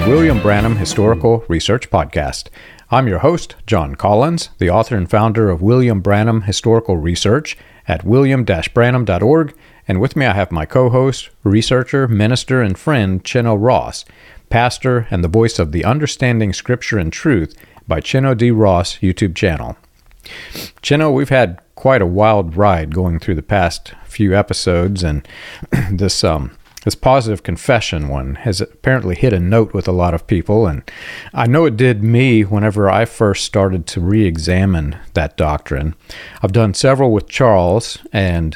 William Branham Historical Research Podcast. I'm your host, John Collins, the author and founder of William Branham Historical Research at william-branham.org, and with me I have my co-host, researcher, minister, and friend, Chino Ross, pastor and the voice of the Understanding Scripture and Truth by Chino D. Ross YouTube channel. Chino, we've had quite a wild ride going through the past few episodes, and this positive confession one has apparently hit a note with a lot of people, and I know it did me whenever I first started to re-examine that doctrine. I've done several with Charles, and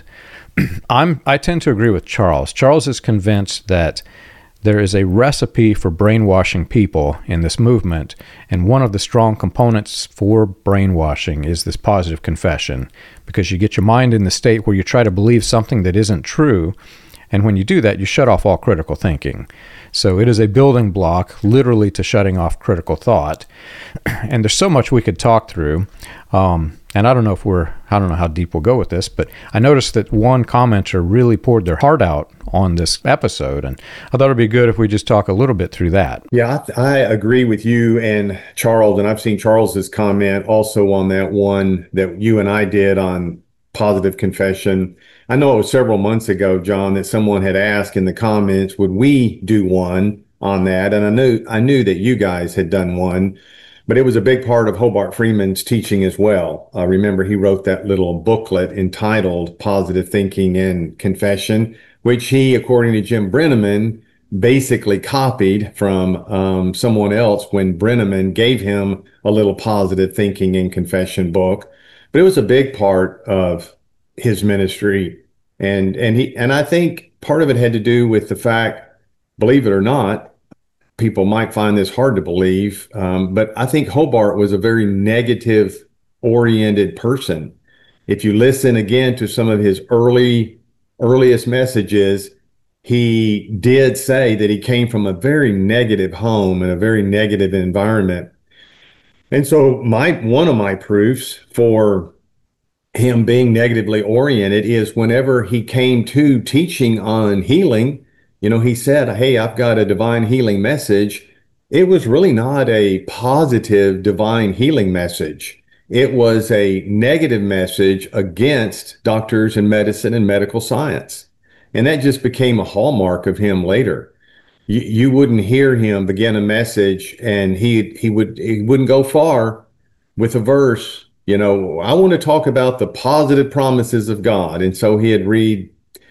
I tend to agree with Charles. Charles is convinced that there is a recipe for brainwashing people in this movement, and one of the strong components for brainwashing is this positive confession, because you get your mind in the state where you try to believe something that isn't true, and when you do that, you shut off all critical thinking. So it is a building block, literally, to shutting off critical thought. And there's so much we could talk through. And I don't know how deep we'll go with this, but I noticed that one commenter really poured their heart out on this episode, and I thought it'd be good if we just talk a little bit through that. Yeah, I agree with you and Charles, and I've seen Charles's comment also on that one that you and I did on positive confession. I know it was several months ago, John, that someone had asked in the comments, would we do one on that? And I knew that you guys had done one, but it was a big part of Hobart Freeman's teaching as well. Remember, he wrote that little booklet entitled Positive Thinking and Confession, which he, according to Jim Brenneman, basically copied from someone else when Brenneman gave him a little positive thinking and confession book. But it was a big part of his ministry. And I think part of it had to do with the fact, believe it or not, people might find this hard to believe, but I think Hobart was a very negative oriented person. If you listen again to some of his earliest messages, he did say that he came from a very negative home and a very negative environment. And so one of my proofs for him being negatively oriented is whenever he came to teaching on healing, he said, hey, I've got a divine healing message. It was really not a positive divine healing message. It was a negative message against doctors and medicine and medical science. And that just became a hallmark of him later. You wouldn't hear him begin a message and he wouldn't go far with a verse. I want to talk about the positive promises of God. And so he'd read,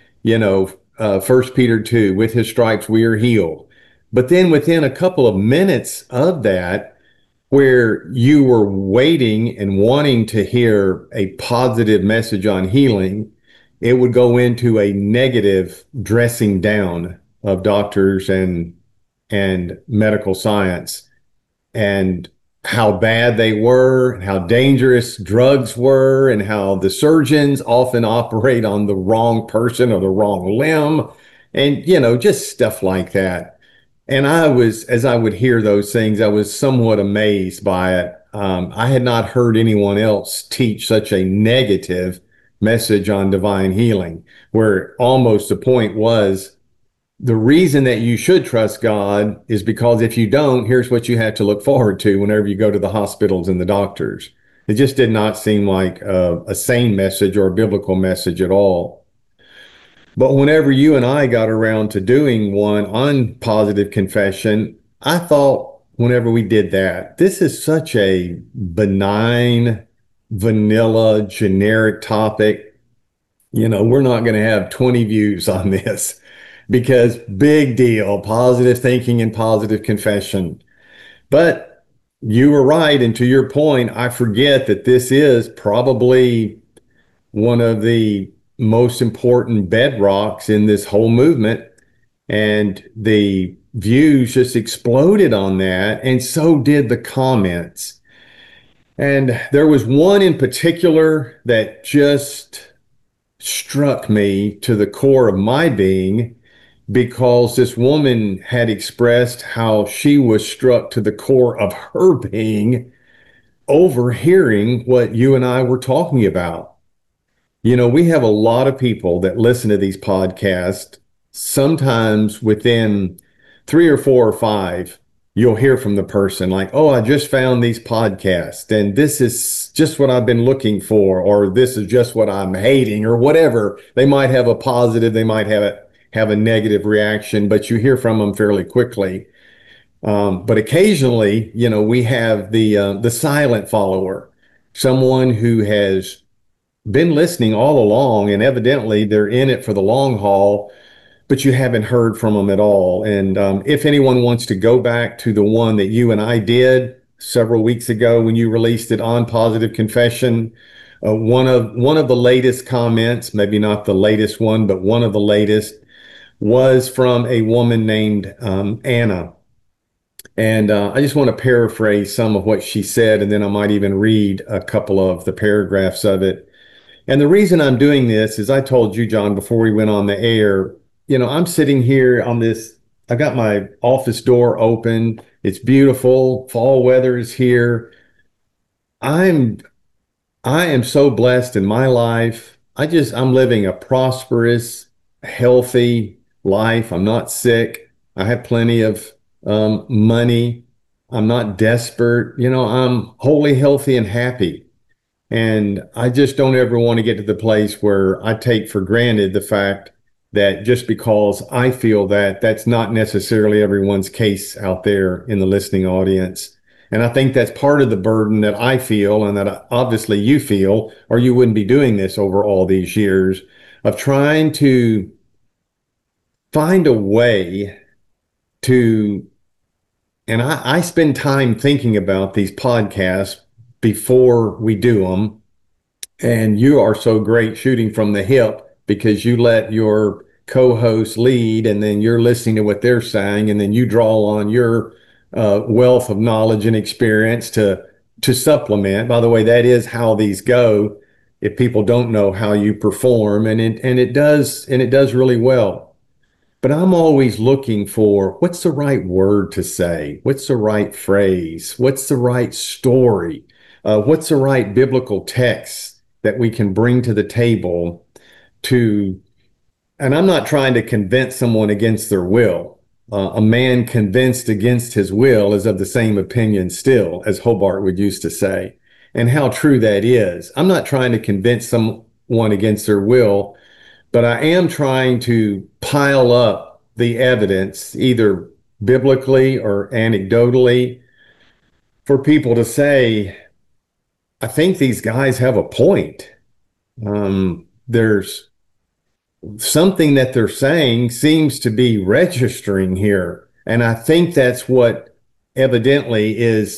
1 Peter 2, with his stripes we are healed. But then within a couple of minutes of that, where you were waiting and wanting to hear a positive message on healing, it would go into a negative dressing down of doctors and medical science, and how bad they were, and how dangerous drugs were, and how the surgeons often operate on the wrong person or the wrong limb, and, just stuff like that. And as I would hear those things, I was somewhat amazed by it. I had not heard anyone else teach such a negative message on divine healing, where almost the point was, the reason that you should trust God is because if you don't, here's what you have to look forward to whenever you go to the hospitals and the doctors. It just did not seem like a sane message or a biblical message at all. But whenever you and I got around to doing one on positive confession, I thought whenever we did that, this is such a benign, vanilla, generic topic. We're not going to have 20 views on this. Because big deal, positive thinking and positive confession. But you were right. And to your point, I forget that this is probably one of the most important bedrocks in this whole movement. And the views just exploded on that. And so did the comments. And there was one in particular that just struck me to the core of my being, because this woman had expressed how she was struck to the core of her being overhearing what you and I were talking about. We have a lot of people that listen to these podcasts, sometimes within 3 or 4 or 5 you'll hear from the person like, oh, I just found these podcasts and this is just what I've been looking for, or this is just what I'm hating, or whatever. They might have a positive, they might have a negative reaction, but you hear from them fairly quickly. But occasionally, we have the silent follower, someone who has been listening all along, and evidently they're in it for the long haul, but you haven't heard from them at all. And if anyone wants to go back to the one that you and I did several weeks ago when you released it on Positive Confession, one of the latest comments, maybe not the latest one, but one of the latest, was from a woman named Anna. And I just want to paraphrase some of what she said, and then I might even read a couple of the paragraphs of it. And the reason I'm doing this is I told you, John, before we went on the air, I'm sitting here on this, I've got my office door open. It's beautiful. Fall weather is here. I'm I am so blessed in my life. I'm living a prosperous, healthy life. I'm not sick. I have plenty of money. I'm not desperate. I'm wholly healthy and happy. And I just don't ever want to get to the place where I take for granted the fact that just because I feel that, that's not necessarily everyone's case out there in the listening audience. And I think that's part of the burden that I feel, and that obviously you feel, or you wouldn't be doing this over all these years, of trying to find a way to, and I spend time thinking about these podcasts before we do them. And you are so great shooting from the hip because you let your co-host lead, and then you're listening to what they're saying, and then you draw on your wealth of knowledge and experience to supplement. By the way, that is how these go. If people don't know how you perform, and it does really well. But I'm always looking for what's the right word to say, what's the right phrase, what's the right story, what's the right biblical text that we can bring to the table to, and I'm not trying to convince someone against their will. A man convinced against his will is of the same opinion still, as Hobart would used to say, and how true that is. I'm not trying to convince someone against their will, but I am trying to pile up the evidence, either biblically or anecdotally, for people to say, I think these guys have a point. There's something that they're saying seems to be registering here. And I think that's what evidently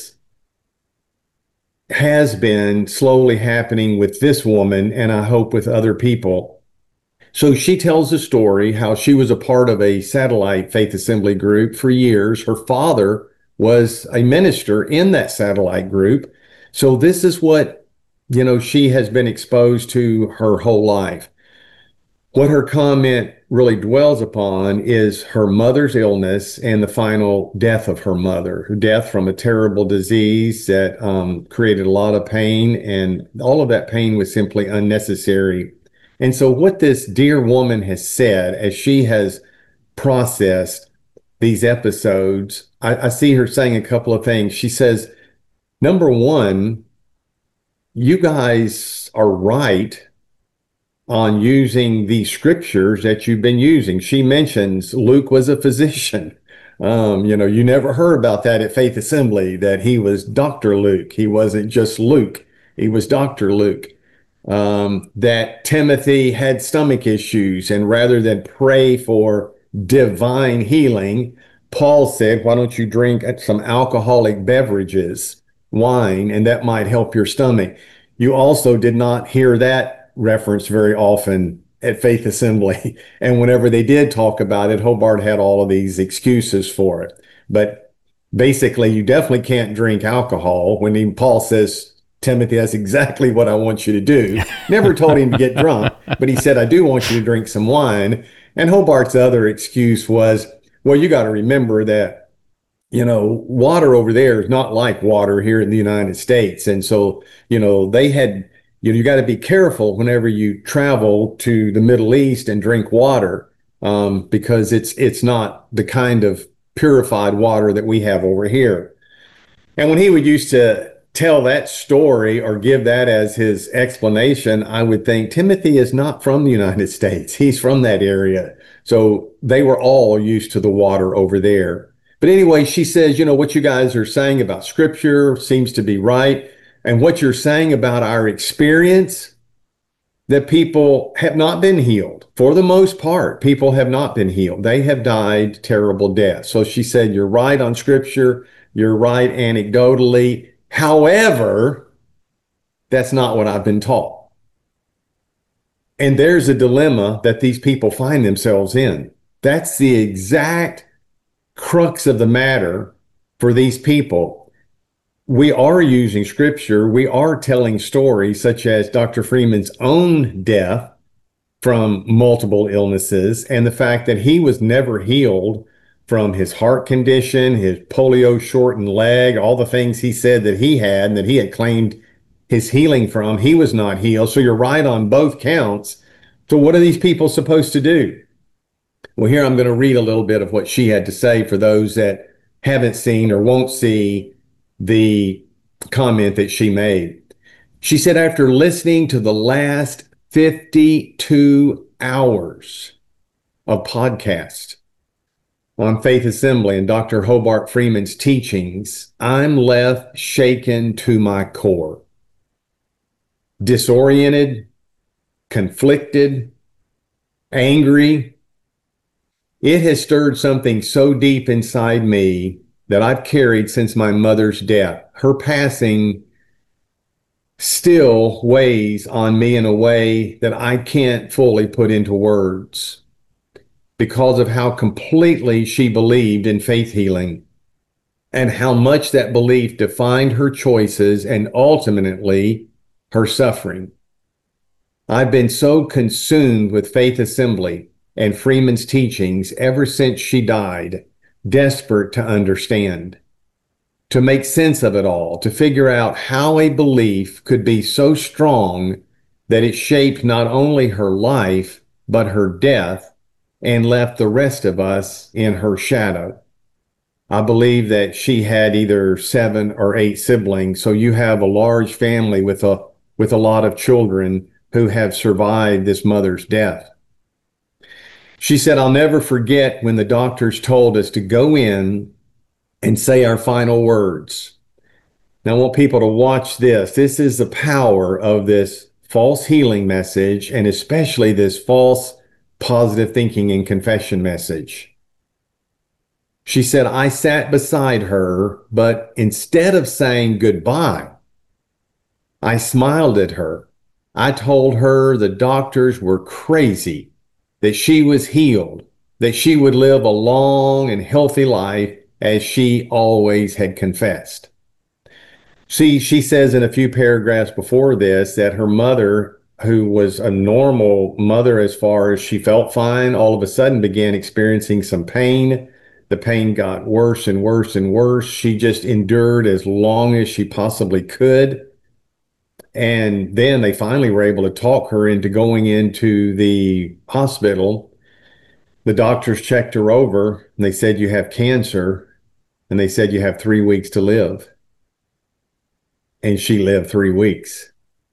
has been slowly happening with this woman, and I hope with other people. So she tells a story how she was a part of a satellite faith assembly group for years. Her father was a minister in that satellite group. So this is what, she has been exposed to her whole life. What her comment really dwells upon is her mother's illness and the final death of her mother, her death from a terrible disease that created a lot of pain, and all of that pain was simply unnecessary. And so what this dear woman has said as she has processed these episodes, I see her saying a couple of things. She says, number one, you guys are right on using the scriptures that you've been using. She mentions Luke was a physician. You never heard about that at Faith Assembly, that he was Dr. Luke. He wasn't just Luke, he was Dr. Luke. That Timothy had stomach issues, and rather than pray for divine healing, Paul said, why don't you drink some alcoholic beverages, wine, and that might help your stomach. You also did not hear that reference very often at Faith Assembly. And whenever they did talk about it, Hobart had all of these excuses for it. But basically, you definitely can't drink alcohol. When even Paul says, Timothy, that's exactly what I want you to do. Never told him to get drunk, but he said, I do want you to drink some wine. And Hobart's other excuse was, well, you got to remember that water over there is not like water here in the United States. And so, they had, you got to be careful whenever you travel to the Middle East and drink water, because it's not the kind of purified water that we have over here. And when he would used to tell that story or give that as his explanation, I would think Timothy is not from the United States. He's from that area. So they were all used to the water over there. But anyway, she says, what you guys are saying about scripture seems to be right. And what you're saying about our experience, that people have not been healed. For the most part, people have not been healed. They have died terrible deaths. So she said, you're right on scripture. You're right anecdotally. However, that's not what I've been taught. And there's a dilemma that these people find themselves in. That's the exact crux of the matter for these people. We are using scripture. We are telling stories such as Dr. Freeman's own death from multiple illnesses and the fact that he was never healed from his heart condition, his polio shortened leg, all the things he said that he had and that he had claimed his healing from. He was not healed. So you're right on both counts. So what are these people supposed to do? Well, here I'm going to read a little bit of what she had to say for those that haven't seen or won't see the comment that she made. She said, after listening to the last 52 hours of podcast on Faith Assembly and Dr. Hobart Freeman's teachings, I'm left shaken to my core, disoriented, conflicted, angry. It has stirred something so deep inside me that I've carried since my mother's death. Her passing still weighs on me in a way that I can't fully put into words because of how completely she believed in faith healing and how much that belief defined her choices and ultimately her suffering. I've been so consumed with Faith Assembly and Freeman's teachings ever since she died, desperate to understand, to make sense of it all, to figure out how a belief could be so strong that it shaped not only her life, but her death, and left the rest of us in her shadow. I believe that she had either 7 or 8 siblings, so you have a large family with a lot of children who have survived this mother's death. She said, I'll never forget when the doctors told us to go in and say our final words. Now, I want people to watch this. This is the power of this false healing message, and especially this false positive thinking and confession message. She said, I sat beside her, but instead of saying goodbye, I smiled at her. I told her the doctors were crazy, that she was healed, that she would live a long and healthy life as she always had confessed. See, she says in a few paragraphs before this that her mother, who was a normal mother as far as she felt fine, all of a sudden began experiencing some pain. The pain got worse and worse and worse. She just endured as long as she possibly could. And then they finally were able to talk her into going into the hospital. The doctors checked her over and they said, you have cancer. And they said, you have 3 weeks to live. And she lived 3 weeks.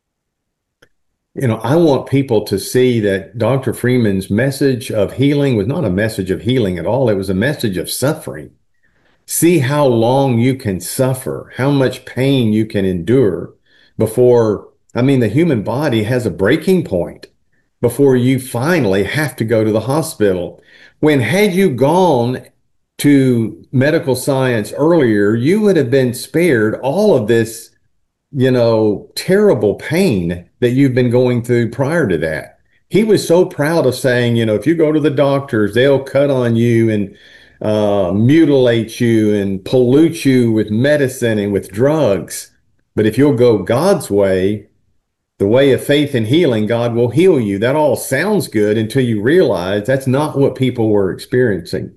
I want people to see that Dr. Freeman's message of healing was not a message of healing at all. It was a message of suffering. See how long you can suffer, how much pain you can endure before, the human body has a breaking point before you finally have to go to the hospital. When had you gone to medical science earlier, you would have been spared all of this terrible pain that you've been going through prior to that. He was so proud of saying, if you go to the doctors, they'll cut on you and mutilate you and pollute you with medicine and with drugs. But if you'll go God's way, the way of faith and healing, God will heal you. That all sounds good until you realize that's not what people were experiencing.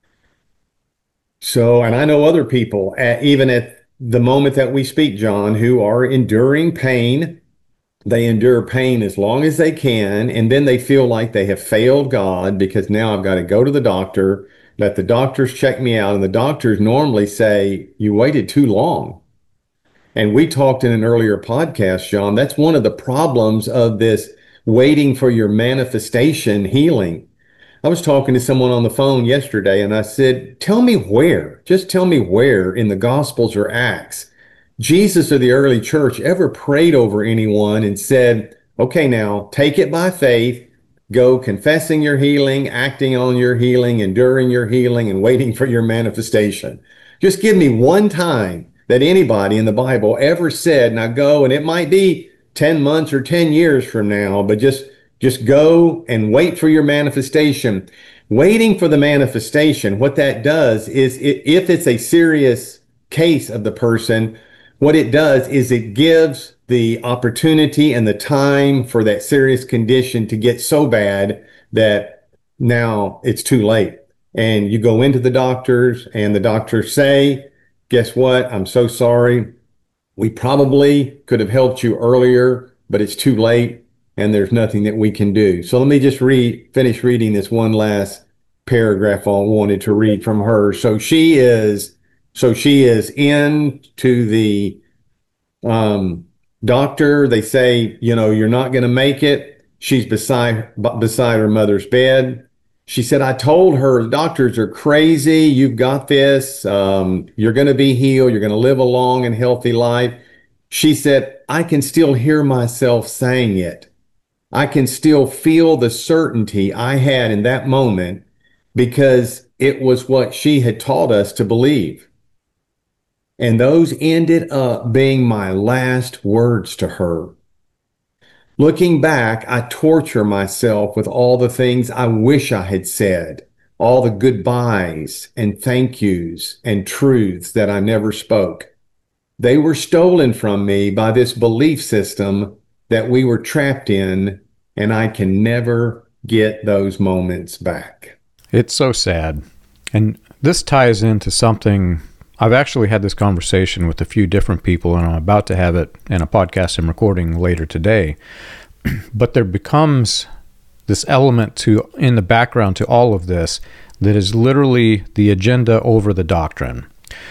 So, and I know other people, even at the moment that we speak, John, who are enduring pain. They endure pain as long as they can, and then they feel like they have failed God because now I've got to go to the doctor. that the doctors check me out, and the doctors normally say, you waited too long. And we talked in an earlier podcast, John, that's one of the problems of this waiting for your manifestation healing. I was talking to someone on the phone yesterday and I said, just tell me where in the Gospels or Acts, Jesus or the early church ever prayed over anyone and said, okay, now take it by faith, go confessing your healing, acting on your healing, enduring your healing, and waiting for your manifestation. Just give me one time that anybody in the Bible ever said, now go, and it might be 10 months or 10 years from now, but just go and wait for your manifestation. Waiting for the manifestation, what that does is, if it's a serious case of the person, what it does is it gives the opportunity and the time for that serious condition to get so bad that now it's too late. And you go into the doctors and the doctors say, guess what? I'm so sorry. We probably could have helped you earlier, but it's too late and there's nothing that we can do. So let me just finish reading this one last paragraph I wanted to read from her. So she is in to the doctor. They say, you're not going to make it. She's beside her mother's bed. She said, I told her, the doctors are crazy. You've got this. You're going to be healed. You're going to live a long and healthy life. She said, I can still hear myself saying it. I can still feel the certainty I had in that moment because it was what she had taught us to believe. And those ended up being my last words to her. Looking back, I torture myself with all the things I wish I had said, all the goodbyes and thank yous and truths that I never spoke. They were stolen from me by this belief system that we were trapped in, and I can never get those moments back. It's so sad. And this ties into something. I've actually had this conversation with a few different people, and I'm about to have it in a podcast I'm recording later today. But there becomes this element in the background to all of this that is literally the agenda over the doctrine.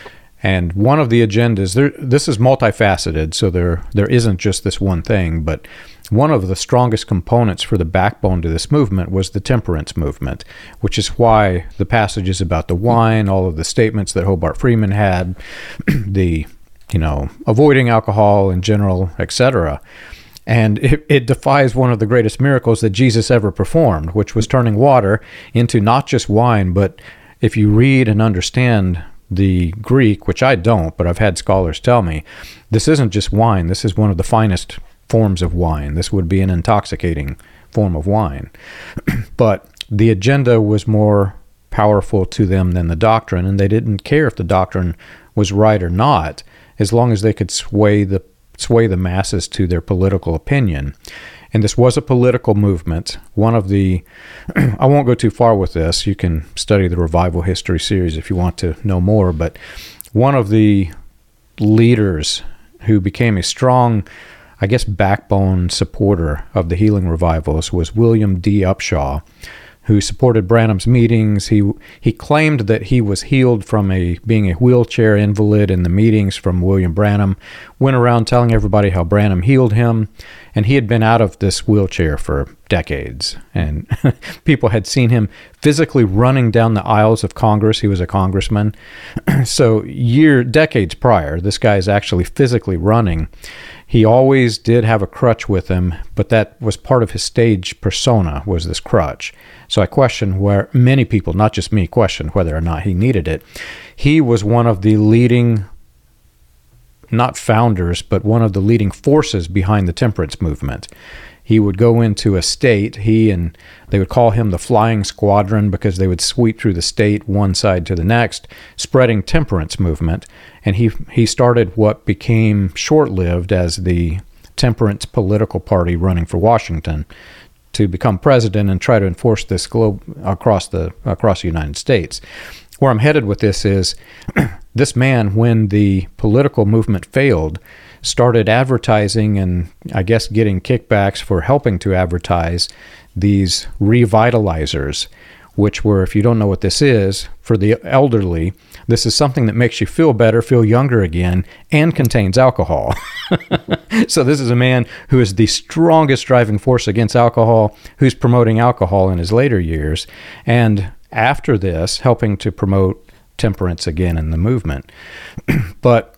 And one of the agendas, this is multifaceted, so there isn't just this one thing, but one of the strongest components for the backbone to this movement was the temperance movement, which is why the passages about the wine, all of the statements that Hobart Freeman had, the, avoiding alcohol in general, etc. And it defies one of the greatest miracles that Jesus ever performed, which was turning water into not just wine, but if you read and understand the Greek, which I don't, but I've had scholars tell me, this isn't just wine. This is one of the finest forms of wine. This would be an intoxicating form of wine. But the agenda was more powerful to them than the doctrine, and they didn't care if the doctrine was right or not, as long as they could sway the masses to their political opinion. And this was a political movement. One of the, I won't go too far with this. You can study the Revival History series if you want to know more. But one of the leaders who became a strong, backbone supporter of the healing revivals was William D. Upshaw, who supported Branham's meetings. He claimed that he was healed from being a wheelchair invalid in the meetings from William Branham, went around telling everybody how Branham healed him, and he had been out of this wheelchair for decades. And people had seen him physically running down the aisles of Congress. He was a congressman. So decades prior, this guy is actually physically running. He always did have a crutch with him, but that was part of his stage persona, was this crutch. So I question where many people, not just me, question whether or not he needed it. He was one of the leading, not founders, but one of the leading forces behind the temperance movement. He would go into a state, they would call him the Flying Squadron because they would sweep through the state one side to the next, spreading temperance movement. And he started what became short-lived as the Temperance Political Party running for Washington to become president and try to enforce this globe across the United States. Where I'm headed with this is this man, when the political movement failed, started advertising and getting kickbacks for helping to advertise these revitalizers, which were, if you don't know what this is, for the elderly, this is something that makes you feel better, feel younger again, and contains alcohol. So this is a man who is the strongest driving force against alcohol, who's promoting alcohol in his later years, and after this, helping to promote temperance again in the movement. But,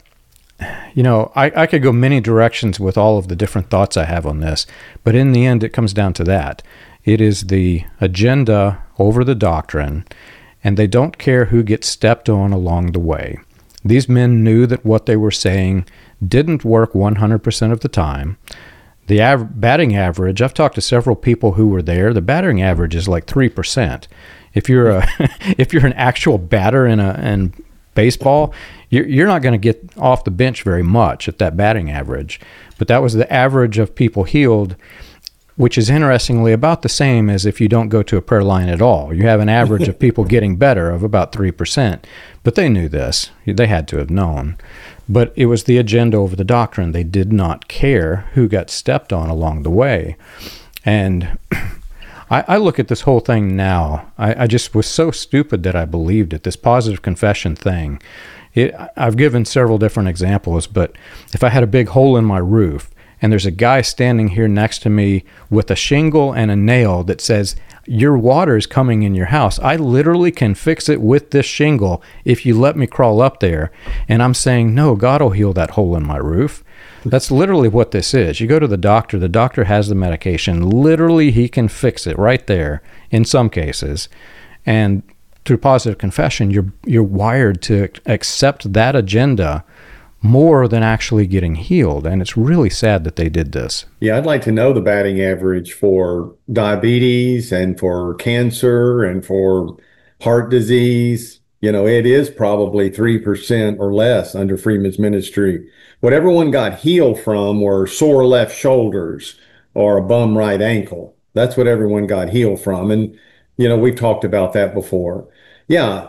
I could go many directions with all of the different thoughts I have on this, but in the end, it comes down to that. It is the agenda over the doctrine, and they don't care who gets stepped on along the way. These men knew that what they were saying didn't work 100% of the time. The batting average, I've talked to several people who were there, the batting average is like 3%. If you're if you're an actual batter in baseball, you're not going to get off the bench very much at that batting average. But that was the average of people healed, which is interestingly about the same as if you don't go to a prayer line at all. You have an average of people getting better of about 3%. But they knew this. They had to have known. But it was the agenda over the doctrine. They did not care who got stepped on along the way. And I look at this whole thing now. I just was so stupid that I believed it, this positive confession thing. I've given several different examples, but if I had a big hole in my roof, and there's a guy standing here next to me with a shingle and a nail that says, your water is coming in your house. I literally can fix it with this shingle if you let me crawl up there. And I'm saying, no, God will heal that hole in my roof. That's literally what this is. You go to the doctor has the medication. Literally, he can fix it right there in some cases. And through positive confession, you're wired to accept that agenda more than actually getting healed. And it's really sad that they did this. Yeah, I'd like to know the batting average for diabetes and for cancer and for heart disease. It is probably 3% or less under Freeman's ministry. What everyone got healed from were sore left shoulders or a bum right ankle. That's what everyone got healed from. And, we've talked about that before. Yeah,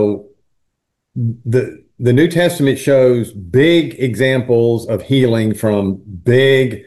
the New Testament shows big examples of healing from big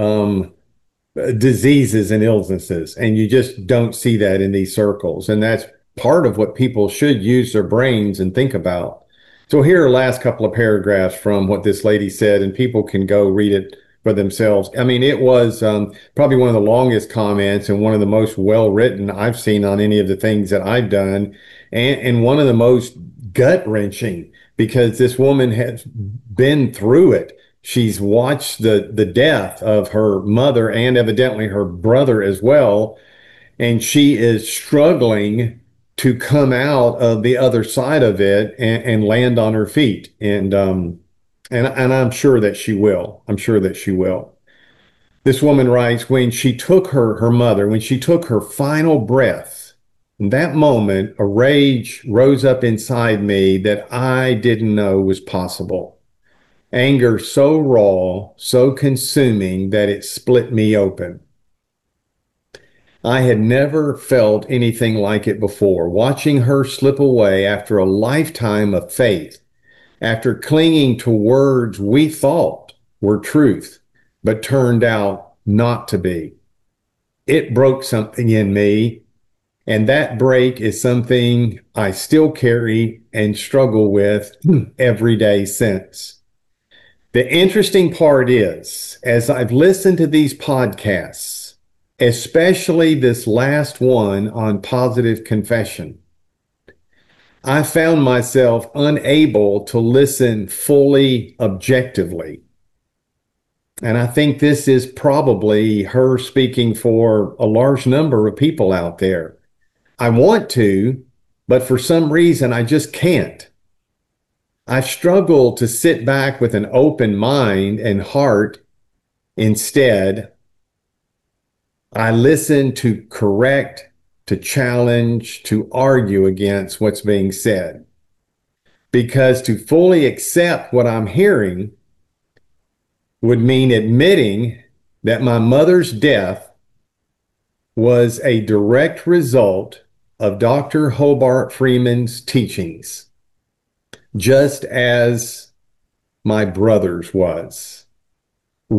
diseases and illnesses, and you just don't see that in these circles. And that's part of what people should use their brains and think about. So here are the last couple of paragraphs from what this lady said, and people can go read it for themselves. I mean, it was probably one of the longest comments and one of the most well-written I've seen on any of the things that I've done, and one of the most gut-wrenching, because this woman has been through it. She's watched the death of her mother and evidently her brother as well, and she is struggling to come out of the other side of it and land on her feet. And I'm sure that she will. I'm sure that she will. This woman writes, when she took her mother, when she took her final breath, in that moment, a rage rose up inside me that I didn't know was possible. Anger so raw, so consuming that it split me open. I had never felt anything like it before, watching her slip away after a lifetime of faith, after clinging to words we thought were truth, but turned out not to be. It broke something in me, and that break is something I still carry and struggle with every day since. The interesting part is, as I've listened to these podcasts, especially this last one on positive confession, I found myself unable to listen fully objectively. And I think this is probably her speaking for a large number of people out there. I want to, but for some reason, I just can't. I struggle to sit back with an open mind and heart. Instead, I listen to correct, to challenge, to argue against what's being said. Because to fully accept what I'm hearing would mean admitting that my mother's death was a direct result of Dr. Hobart Freeman's teachings, just as my brother's was.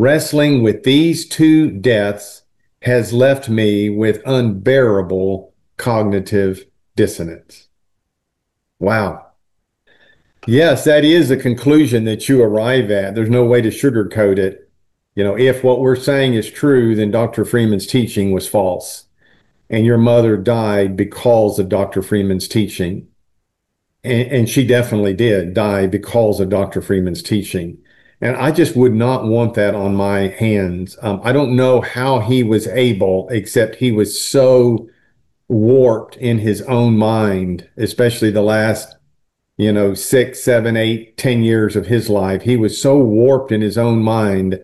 Wrestling with these two deaths has left me with unbearable cognitive dissonance. Wow. Yes, that is a conclusion that you arrive at. There's no way to sugarcoat it. If what we're saying is true, then Dr. Freeman's teaching was false. And your mother died because of Dr. Freeman's teaching. And she definitely did die because of Dr. Freeman's teaching. And I just would not want that on my hands. I don't know how he was able, except he was so warped in his own mind, especially the last 6, 7, 8, 10 years of his life. He was so warped in his own mind,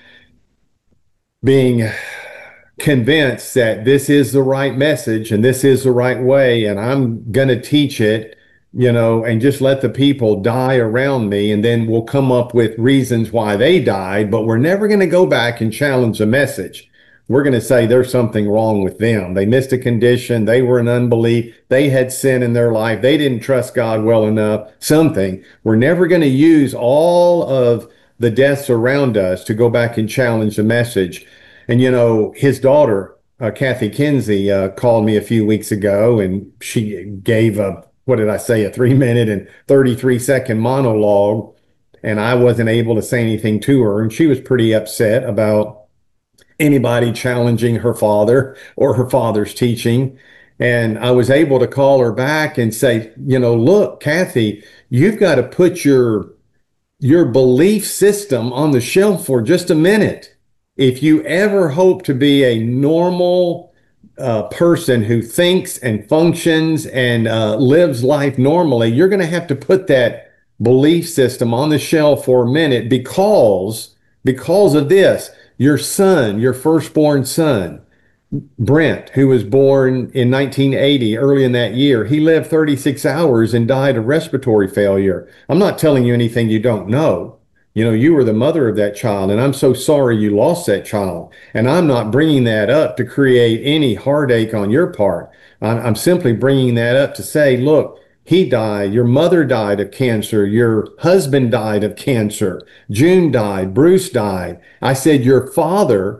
being convinced that this is the right message and this is the right way, and I'm going to teach it, and just let the people die around me, and then we'll come up with reasons why they died, but we're never going to go back and challenge the message. We're going to say there's something wrong with them. They missed a condition. They were in unbelief. They had sin in their life. They didn't trust God well enough. Something. We're never going to use all of the deaths around us to go back and challenge the message. And, his daughter, Kathy Kinsey, called me a few weeks ago, and she gave what did I say, a 3-minute and 33-second monologue. And I wasn't able to say anything to her. And she was pretty upset about anybody challenging her father or her father's teaching. And I was able to call her back and say, look, Kathy, you've got to put your belief system on the shelf for just a minute. If you ever hope to be a normal person who thinks and functions and lives life normally, you're going to have to put that belief system on the shelf for a minute because of this. Your son, your firstborn son, Brent, who was born in 1980, early in that year, he lived 36 hours and died of respiratory failure. I'm not telling you anything you don't know. You were the mother of that child, and I'm so sorry you lost that child. And I'm not bringing that up to create any heartache on your part. I'm simply bringing that up to say, look, he died. Your mother died of cancer. Your husband died of cancer. June died. Bruce died. I said, your father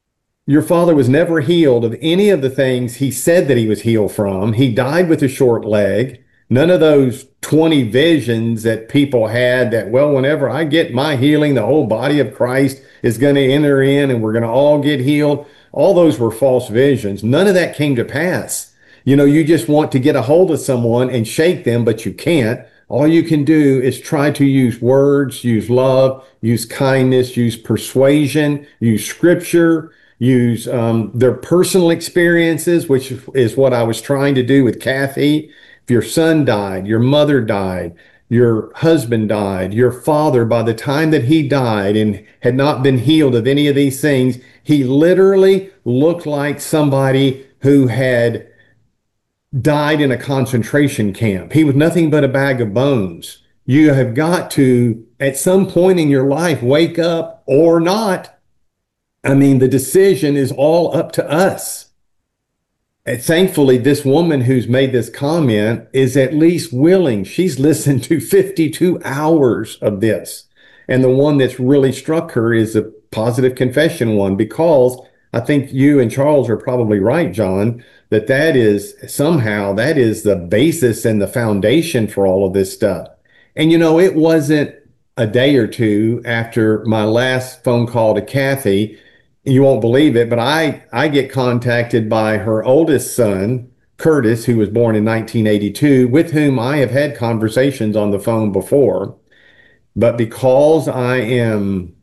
was never healed of any of the things he said that he was healed from. He died with a short leg. None of those 20 visions that people had that, well, whenever I get my healing, the whole body of Christ is going to enter in and we're going to all get healed. All those were false visions. None of that came to pass. You just want to get a hold of someone and shake them, but you can't. All you can do is try to use words, use love, use kindness, use persuasion, use scripture, use their personal experiences, which is what I was trying to do with Kathy. If your son died, your mother died, your husband died, your father, by the time that he died and had not been healed of any of these things, he literally looked like somebody who had died in a concentration camp. He was nothing but a bag of bones. You have got to, at some point in your life, wake up or not. I mean, the decision is all up to us. And thankfully, this woman who's made this comment is at least willing. She's listened to 52 hours of this. And the one that's really struck her is the positive confession one, because I think you and Charles are probably right, John, that is the basis and the foundation for all of this stuff. And it wasn't a day or two after my last phone call to Kathy. You won't believe it, but I get contacted by her oldest son, Curtis, who was born in 1982, with whom I have had conversations on the phone before. But because I am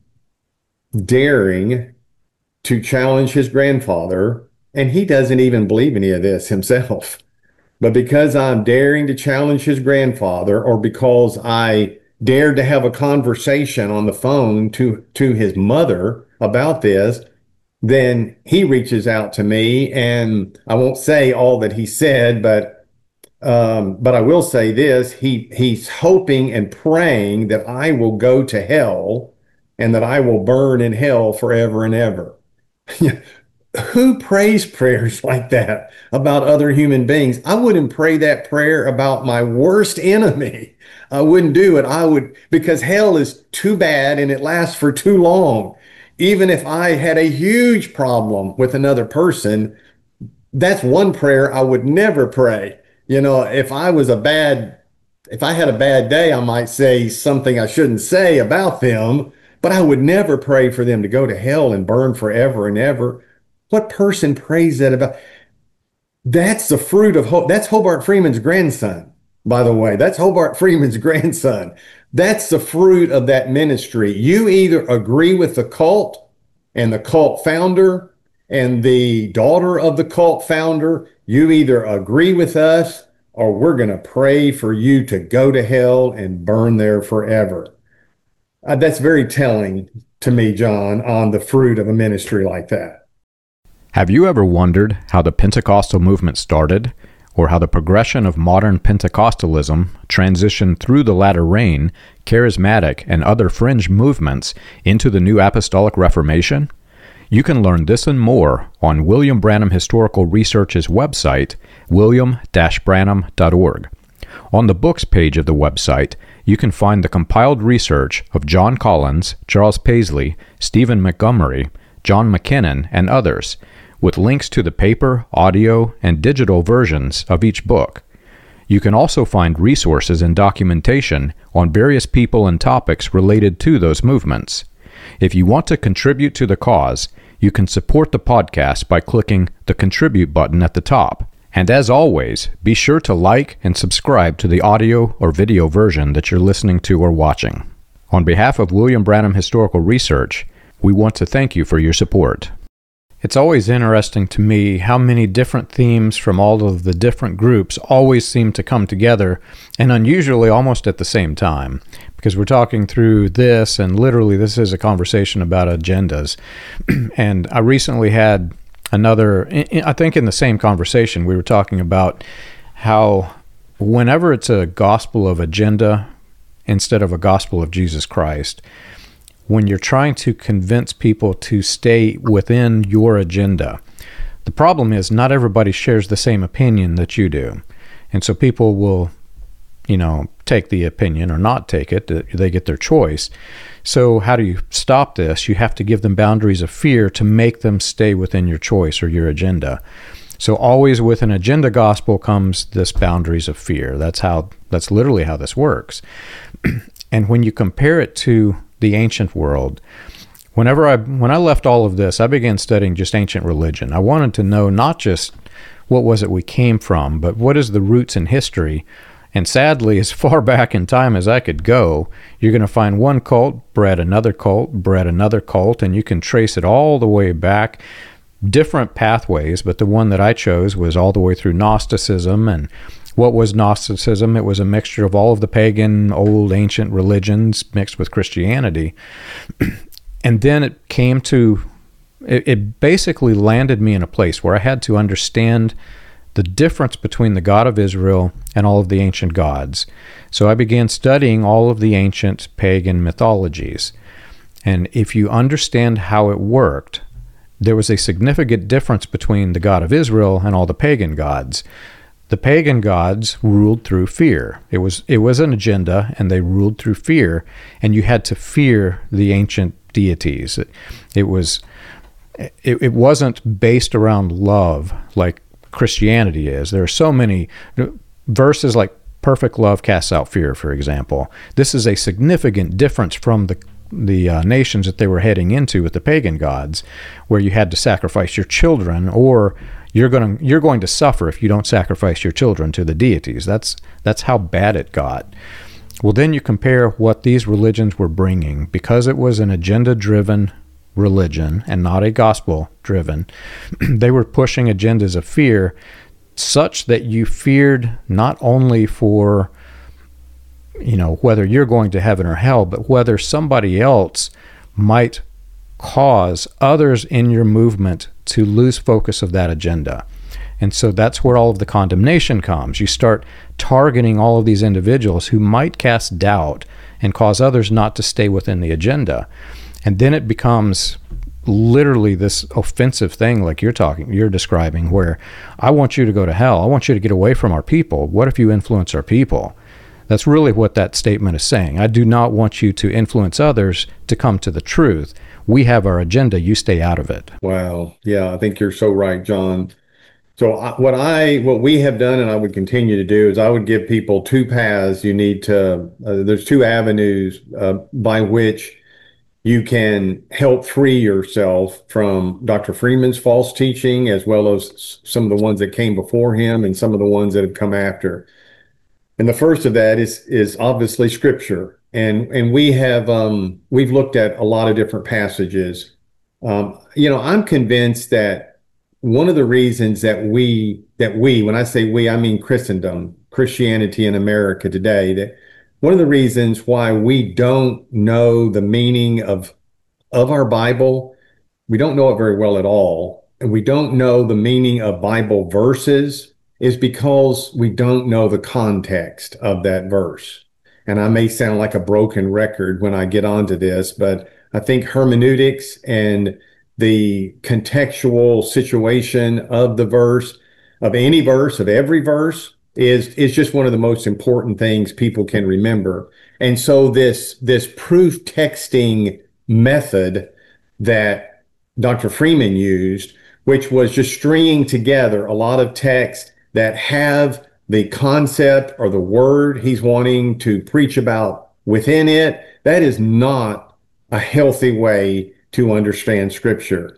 daring to challenge his grandfather, and he doesn't even believe any of this himself, but because I'm daring to challenge his grandfather, or because I dared to have a conversation on the phone to his mother about this, then he reaches out to me, and I won't say all that he said, but I will say this: he's hoping and praying that I will go to hell and that I will burn in hell forever and ever. Who prays prayers like that about other human beings? I wouldn't pray that prayer about my worst enemy. I wouldn't do it. I would, because hell is too bad and it lasts for too long. Even if I had a huge problem with another person, that's one prayer I would never pray. If I had a bad day, I might say something I shouldn't say about them, but I would never pray for them to go to hell and burn forever and ever. What person prays that about? That's the fruit of hope. That's Hobart Freeman's grandson, by the way. That's Hobart Freeman's grandson. That's the fruit of that ministry. You either agree with the cult and the cult founder and the daughter of the cult founder. You either agree with us or we're going to pray for you to go to hell and burn there forever. That's very telling to me, John, on the fruit of a ministry like that. Have you ever wondered how the Pentecostal movement started, or how the progression of modern Pentecostalism transitioned through the latter rain, charismatic, and other fringe movements into the New Apostolic Reformation? You can learn this and more on William Branham Historical Research's website, william-branham.org. On the books page of the website, you can find the compiled research of John Collins, Charles Paisley, Stephen Montgomery, John McKinnon, and others, with links to the paper, audio, and digital versions of each book. You can also find resources and documentation on various people and topics related to those movements. If you want to contribute to the cause, you can support the podcast by clicking the Contribute button at the top. And as always, be sure to like and subscribe to the audio or video version that you're listening to or watching. On behalf of William Branham Historical Research, we want to thank you for your support. It's always interesting to me how many different themes from all of the different groups always seem to come together, and unusually almost at the same time, because we're talking through this, and literally this is a conversation about agendas. And I recently had another, I think in the same conversation, we were talking about how whenever it's a gospel of agenda instead of a gospel of Jesus Christ, when you're trying to convince people to stay within your agenda, the problem is not everybody shares the same opinion that you do. And so people will, take the opinion or not take it. They get their choice. So how do you stop this? You have to give them boundaries of fear to make them stay within your choice or your agenda. So always with an agenda gospel comes this boundaries of fear. That's literally how this works. And when you compare it to the ancient world, when I left all of this, I began studying just ancient religion. I wanted to know not just what was it we came from, but what is the roots in history. And sadly, as far back in time as I could go, you're going to find one cult bred another cult, and you can trace it all the way back, different pathways, but the one that I chose was all the way through Gnosticism. And what was Gnosticism? It was a mixture of all of the pagan, old, ancient religions mixed with Christianity. And then it basically landed me in a place where I had to understand the difference between the God of Israel and all of the ancient gods. So I began studying all of the ancient pagan mythologies. And if you understand how it worked, there was a significant difference between the God of Israel and all the pagan gods. The pagan gods ruled through fear. It was an agenda, and they ruled through fear, and you had to fear the ancient deities. It wasn't based around love like Christianity is. There are so many verses like perfect love casts out fear, for example. This is a significant difference from the nations that they were heading into with the pagan gods, where you had to sacrifice your children, or you're going to suffer if you don't sacrifice your children to the deities. That's how bad it got. Well, then you compare what these religions were bringing, because it was an agenda-driven religion and not a gospel-driven. They were pushing agendas of fear, such that you feared not only for whether you're going to heaven or hell, but whether somebody else might cause others in your movement to lose focus of that agenda. And so that's where all of the condemnation comes. You start targeting all of these individuals who might cast doubt and cause others not to stay within the agenda. And then it becomes literally this offensive thing like you're describing, where I want you to go to hell. I want you to get away from our people. What if you influence our people? That's really what that statement is saying. I do not want you to influence others to come to the truth. We have our agenda. You stay out of it. Wow. Yeah, I think you're so right, John. So what we have done, and I would continue to do, is I would give people two paths. You need to, there's two avenues by which you can help free yourself from Dr. Freeman's false teaching, as well as some of the ones that came before him and some of the ones that have come after. And the first of that is obviously Scripture, and we've looked at a lot of different passages. I'm convinced that one of the reasons that we, when I say we, I mean Christendom, Christianity in America today, that one of the reasons why we don't know the meaning of our Bible, we don't know it very well at all, and we don't know the meaning of Bible verses, is because we don't know the context of that verse. And I may sound like a broken record when I get onto this, but I think hermeneutics and the contextual situation of the verse, of any verse, of every verse, is just one of the most important things people can remember. And so this proof texting method that Dr. Freeman used, which was just stringing together a lot of text that have the concept or the word he's wanting to preach about within it, that is not a healthy way to understand Scripture.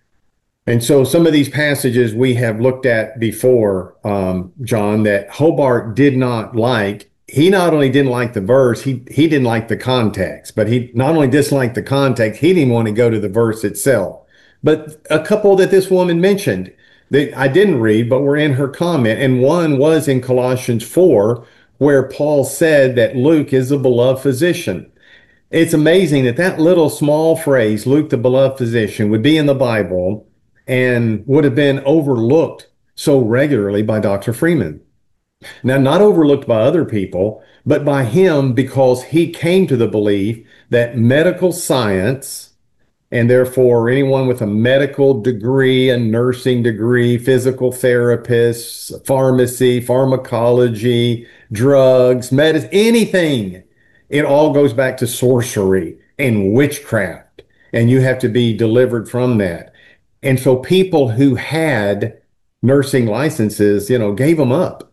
And so some of these passages we have looked at before, John, that Hobart did not like. He not only didn't like the verse, he didn't like the context, but he not only disliked the context, he didn't want to go to the verse itself. But a couple that this woman mentioned that I didn't read, but were in her comment, and one was in Colossians 4, where Paul said that Luke is a beloved physician. It's amazing that that little small phrase, Luke the beloved physician, would be in the Bible and would have been overlooked so regularly by Dr. Freeman. Now, not overlooked by other people, but by him, because he came to the belief that medical science, and therefore anyone with a medical degree, a nursing degree, physical therapists, pharmacy, pharmacology, drugs, medicine, anything, it all goes back to sorcery and witchcraft. And you have to be delivered from that. And so people who had nursing licenses, gave them up.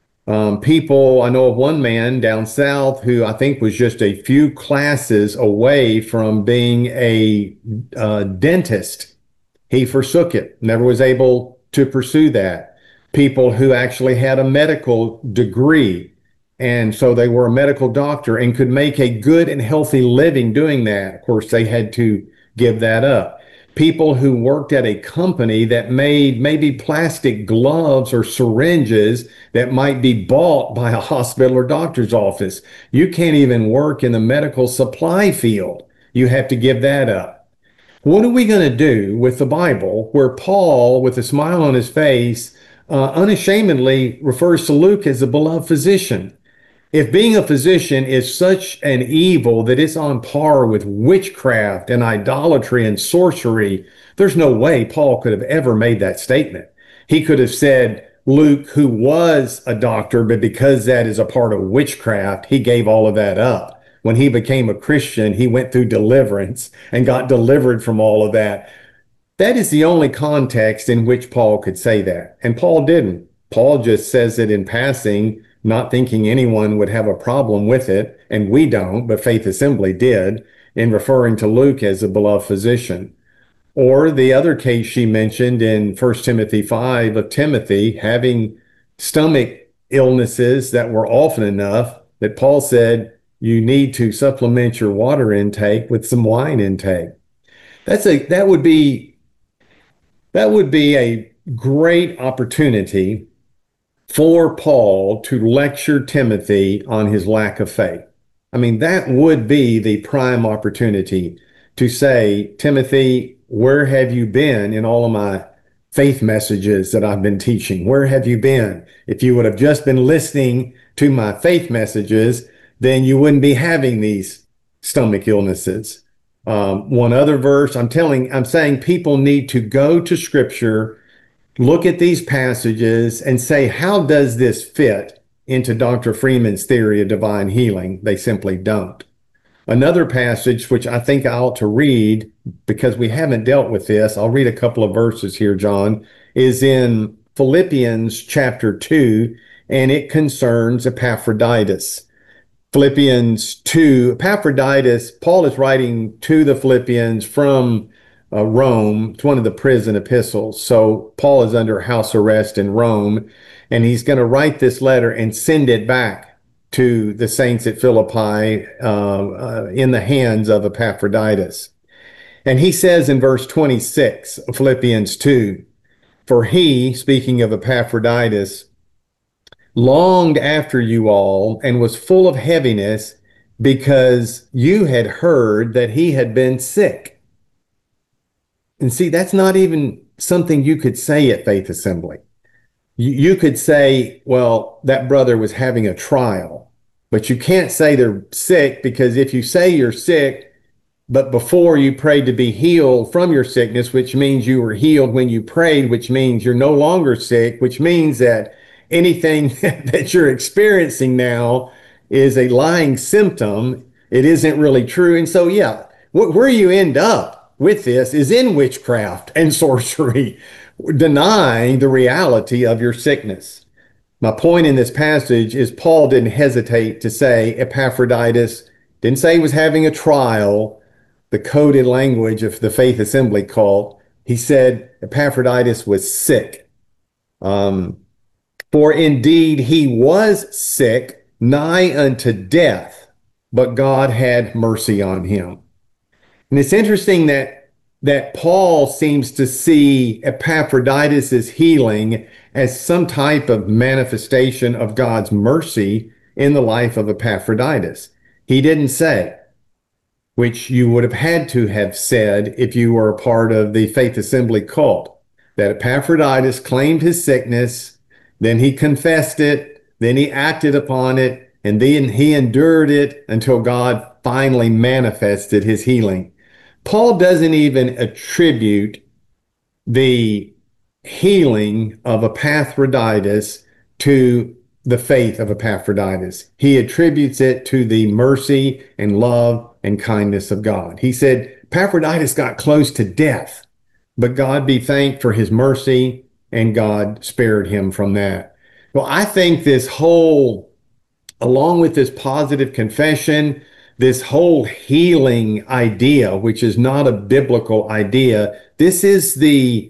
People, I know of one man down south who I think was just a few classes away from being a dentist. He forsook it, never was able to pursue that. People who actually had a medical degree, and so they were a medical doctor and could make a good and healthy living doing that. Of course, they had to give that up. People who worked at a company that made maybe plastic gloves or syringes that might be bought by a hospital or doctor's office. You can't even work in the medical supply field. You have to give that up. What are we going to do with the Bible, where Paul, with a smile on his face, unashamedly refers to Luke as a beloved physician? If being a physician is such an evil that it's on par with witchcraft and idolatry and sorcery, there's no way Paul could have ever made that statement. He could have said, Luke, who was a doctor, but because that is a part of witchcraft, he gave all of that up. When he became a Christian, he went through deliverance and got delivered from all of that. That is the only context in which Paul could say that. And Paul didn't. Paul just says it in passing, not thinking anyone would have a problem with it, and we don't, but Faith Assembly did, in referring to Luke as a beloved physician. Or the other case she mentioned in 1 Timothy 5 of Timothy having stomach illnesses that were often enough that Paul said you need to supplement your water intake with some wine intake. That would be a great opportunity for Paul to lecture Timothy on his lack of faith. I mean, that would be the prime opportunity to say, Timothy, where have you been in all of my faith messages that I've been teaching? Where have you been? If you would have just been listening to my faith messages, then you wouldn't be having these stomach illnesses. One other verse, I'm saying people need to go to Scripture, look at these passages and say, how does this fit into Dr. Freeman's theory of divine healing? They simply don't. Another passage, which I think I ought to read because we haven't dealt with this, I'll read a couple of verses here, John, is in Philippians chapter 2, and it concerns Epaphroditus. Philippians 2, Epaphroditus, Paul is writing to the Philippians from Rome. It's one of the prison epistles. So Paul is under house arrest in Rome, and he's going to write this letter and send it back to the saints at Philippi in the hands of Epaphroditus. And he says in verse 26 of Philippians 2, "For he," speaking of Epaphroditus, "longed after you all and was full of heaviness because you had heard that he had been sick." And see, that's not even something you could say at Faith Assembly. You could say, well, that brother was having a trial, but you can't say they're sick, because if you say you're sick, but before you prayed to be healed from your sickness, which means you were healed when you prayed, which means you're no longer sick, which means that anything that you're experiencing now is a lying symptom. It isn't really true. And so, yeah, where you end up with this is in witchcraft and sorcery, denying the reality of your sickness. My point in this passage is Paul didn't hesitate to say Epaphroditus, didn't say he was having a trial, the coded language of the Faith Assembly cult. He said Epaphroditus was sick. For indeed he was sick, nigh unto death, but God had mercy on him. And it's interesting that Paul seems to see Epaphroditus' healing as some type of manifestation of God's mercy in the life of Epaphroditus. He didn't say, which you would have had to have said if you were a part of the Faith Assembly cult, that Epaphroditus claimed his sickness, then he confessed it, then he acted upon it, and then he endured it until God finally manifested his healing. Paul doesn't even attribute the healing of Epaphroditus to the faith of Epaphroditus. He attributes it to the mercy and love and kindness of God. He said Epaphroditus got close to death, but God be thanked for his mercy, and God spared him from that. Well, I think this whole, along with this positive confession, this whole healing idea, which is not a biblical idea, this is the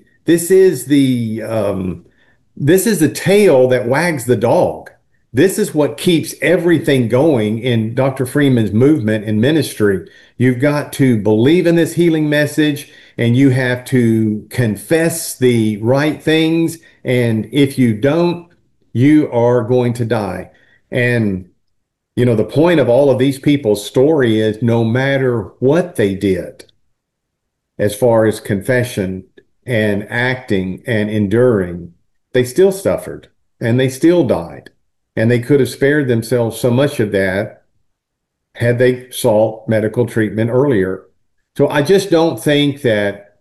tail that wags the dog. This is what keeps everything going in Dr. Freeman's movement and ministry. You've got to believe in this healing message, and you have to confess the right things. And if you don't, you are going to die. And, you know, the point of all of these people's story is no matter what they did, as far as confession and acting and enduring, they still suffered and they still died. And they could have spared themselves so much of that had they sought medical treatment earlier. So I just don't think that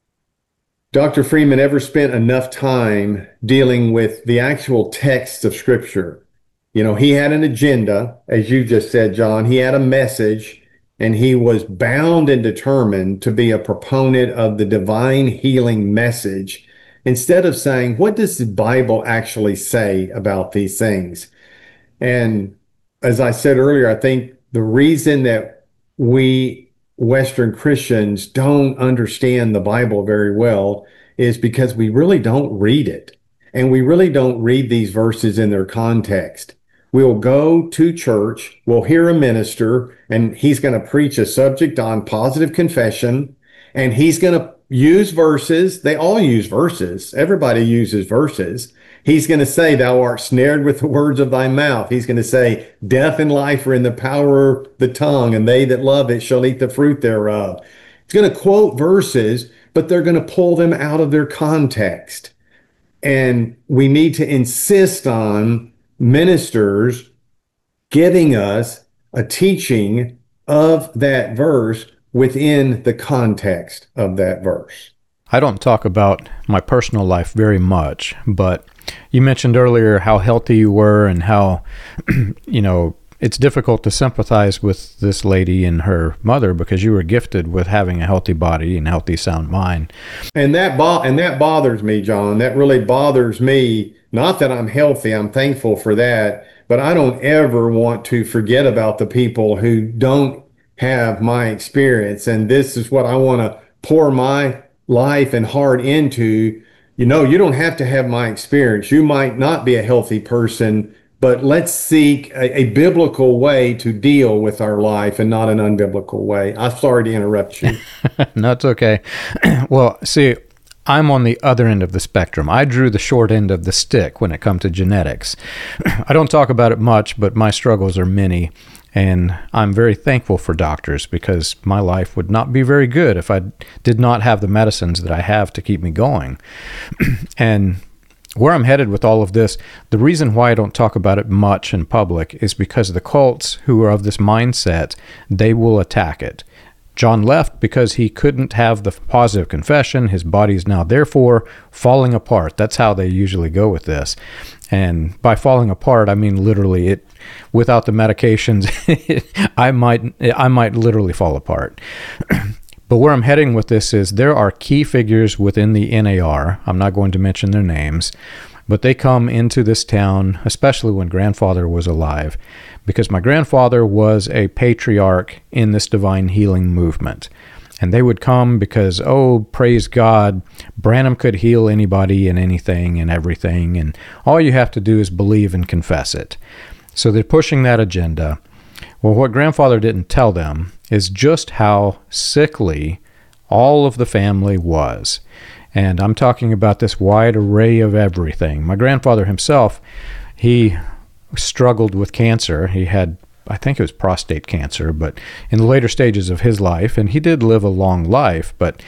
Dr. Freeman ever spent enough time dealing with the actual text of Scripture. You know, he had an agenda, as you just said, John. He had a message, and he was bound and determined to be a proponent of the divine healing message, instead of saying, what does the Bible actually say about these things? And as I said earlier, I think the reason that we Western Christians don't understand the Bible very well is because we really don't read it. And we really don't read these verses in their context. We'll go to church, we'll hear a minister, and he's going to preach a subject on positive confession, and he's going to use verses. They all use verses. Everybody uses verses. He's going to say, thou art snared with the words of thy mouth. He's going to say, death and life are in the power of the tongue, and they that love it shall eat the fruit thereof. He's going to quote verses, but they're going to pull them out of their context. And we need to insist on ministers giving us a teaching of that verse within the context of that verse. I don't talk about my personal life very much, but you mentioned earlier how healthy you were and how, it's difficult to sympathize with this lady and her mother because you were gifted with having a healthy body and healthy, sound mind. And that bothers me, John. That really bothers me. Not that I'm healthy, I'm thankful for that, but I don't ever want to forget about the people who don't have my experience. And this is what I want to pour my life and heart into. You don't have to have my experience. You might not be a healthy person, but let's seek a biblical way to deal with our life and not an unbiblical way. I'm sorry to interrupt you. No, it's okay. Well, see, I'm on the other end of the spectrum. I drew the short end of the stick when it comes to genetics. I don't talk about it much, but my struggles are many. And I'm very thankful for doctors because my life would not be very good if I did not have the medicines that I have to keep me going. And where I'm headed with all of this, the reason why I don't talk about it much in public is because the cults who are of this mindset, they will attack it. John left because he couldn't have the positive confession. His body's now therefore falling apart. That's how they usually go with this. And by falling apart, I mean literally it. Without the medications, I might literally fall apart. But where I'm heading with this is there are key figures within the NAR. I'm not going to mention their names, but they come into this town, especially when grandfather was alive, because my grandfather was a patriarch in this divine healing movement. And they would come because, oh, praise God, Branham could heal anybody and anything and everything, and all you have to do is believe and confess it. So they're pushing that agenda. Well, what grandfather didn't tell them is just how sickly all of the family was. And I'm talking about this wide array of everything. My grandfather himself, he struggled with cancer. He had, I think it was prostate cancer, but in the later stages of his life, and he did live a long life, but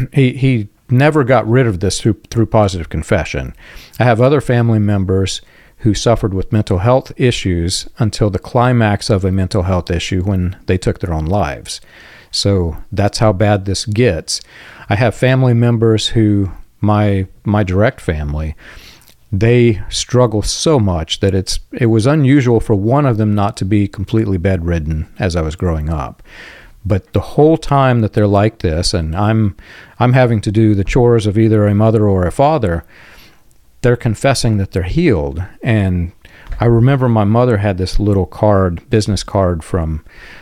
he never got rid of this through positive confession. I have other family members who suffered with mental health issues until the climax of a mental health issue when they took their own lives. So that's how bad this gets. I have family members who, my direct family, they struggle so much that it was unusual for one of them not to be completely bedridden as I was growing up. But the whole time that they're like this, and I'm having to do the chores of either a mother or a father, they're confessing that they're healed. And I remember my mother had this little business card from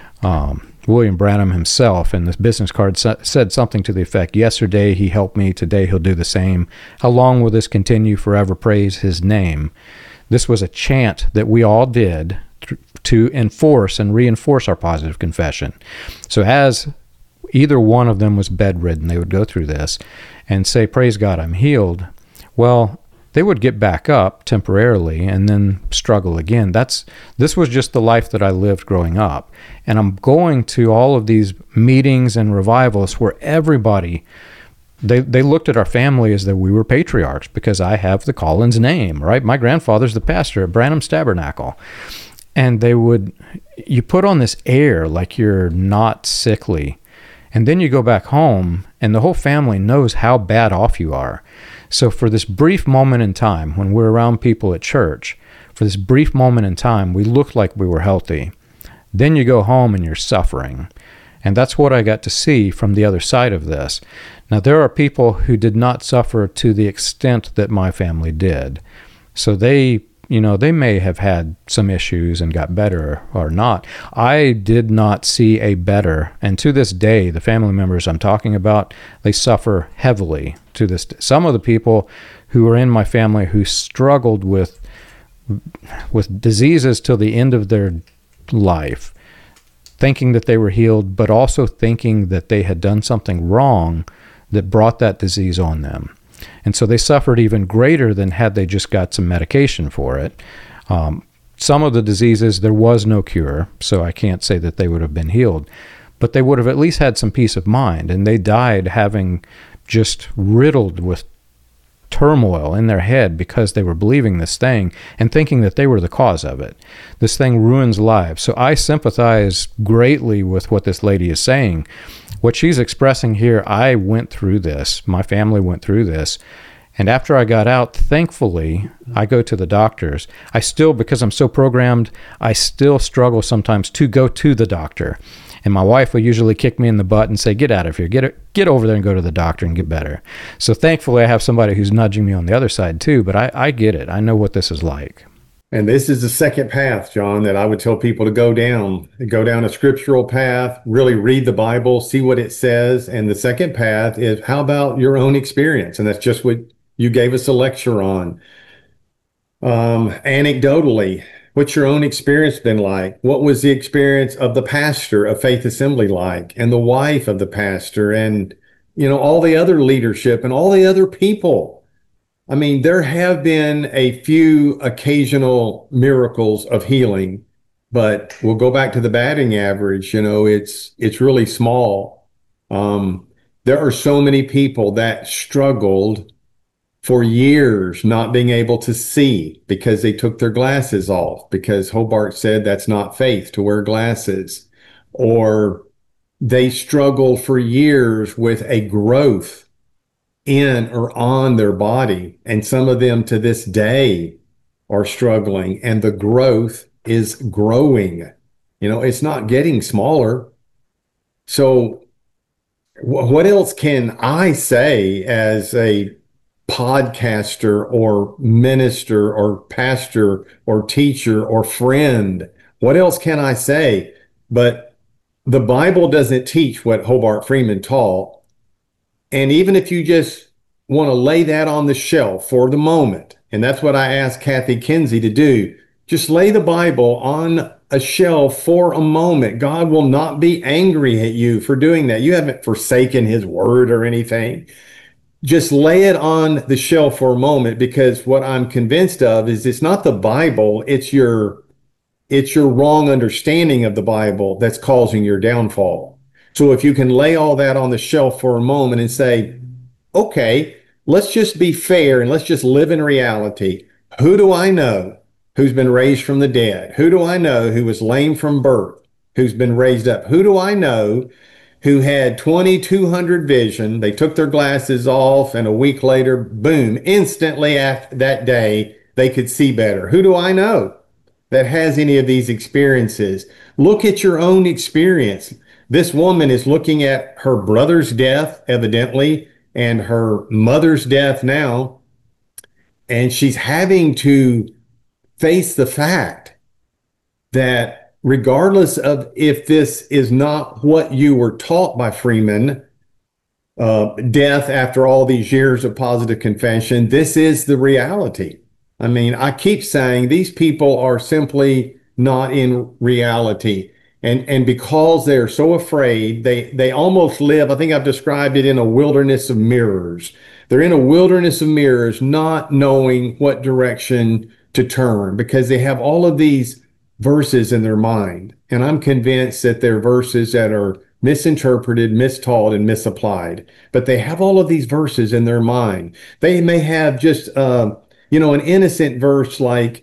William Branham himself, and this business card said something to the effect, yesterday he helped me, today he'll do the same. How long will this continue? Forever praise his name. This was a chant that we all did to enforce and reinforce our positive confession. So as either one of them was bedridden, they would go through this and say, praise God, I'm healed. Well, they would get back up temporarily and then struggle again. This was just the life that I lived growing up. And I'm going to all of these meetings and revivals where everybody, they looked at our family as though we were patriarchs because I have the Collins name, right? My grandfather's the pastor at Branham's Tabernacle. And you put on this air like you're not sickly. And then you go back home and the whole family knows how bad off you are. So for this brief moment in time, when we're around people at church, for this brief moment in time, we looked like we were healthy. Then you go home and you're suffering. And that's what I got to see from the other side of this. Now, there are people who did not suffer to the extent that my family did. So they may have had some issues and got better or not. I did not see a better. And to this day, the family members I'm talking about, they suffer heavily to this day. Some of the people who are in my family who struggled with diseases till the end of their life, thinking that they were healed, but also thinking that they had done something wrong that brought that disease on them. And so they suffered even greater than had they just got some medication for it. Some of the diseases, there was no cure, so I can't say that they would have been healed. But they would have at least had some peace of mind, and they died having just riddled with turmoil in their head because they were believing this thing and thinking that they were the cause of it. This thing ruins lives. So I sympathize greatly with what this lady is saying. What she's expressing here, I went through this. My family went through this. And after I got out, thankfully, I go to the doctors. I still, because I'm so programmed, I still struggle sometimes to go to the doctor. And my wife will usually kick me in the butt and say, get out of here, get over there and go to the doctor and get better. So thankfully, I have somebody who's nudging me on the other side too, but I get it. I know what this is like. And this is the second path, John, that I would tell people to go down. Go down a scriptural path, really read the Bible, see what it says. And the second path is, how about your own experience? And that's just what you gave us a lecture on. Anecdotally, what's your own experience been like? What was the experience of the pastor of Faith Assembly like, and the wife of the pastor, and all the other leadership and all the other people? I mean, there have been a few occasional miracles of healing, but we'll go back to the batting average. It's really small. There are so many people that struggled for years not being able to see because they took their glasses off, because Hobart said that's not faith to wear glasses. Or they struggled for years with a growth in or on their body. And some of them to this day are struggling, and the growth is growing. It's not getting smaller. So what else can I say as a podcaster or minister or pastor or teacher or friend? What else can I say? But the Bible doesn't teach what Hobart Freeman taught. And even if you just want to lay that on the shelf for the moment, and that's what I asked Kathy Kinsey to do, just lay the Bible on a shelf for a moment. God will not be angry at you for doing that. You haven't forsaken his word or anything. Just lay it on the shelf for a moment, because what I'm convinced of is it's not the Bible, it's your wrong understanding of the Bible that's causing your downfall. So if you can lay all that on the shelf for a moment and say, okay, let's just be fair and let's just live in reality. Who do I know who's been raised from the dead? Who do I know who was lame from birth, who's been raised up? Who do I know who had 2200 vision? They took their glasses off, and a week later, boom, instantly after that day, they could see better. Who do I know that has any of these experiences? Look at your own experience. This woman is looking at her brother's death, evidently, and her mother's death now, and she's having to face the fact that regardless of if this is not what you were taught by Freeman, death after all these years of positive confession, this is the reality. I mean, I keep saying these people are simply not in reality. And because they're so afraid, they almost live, I think I've described it, in a wilderness of mirrors. They're in a wilderness of mirrors, not knowing what direction to turn, because they have all of these verses in their mind. And I'm convinced that they're verses that are misinterpreted, mistaught, and misapplied. But they have all of these verses in their mind. They may have just, an innocent verse like,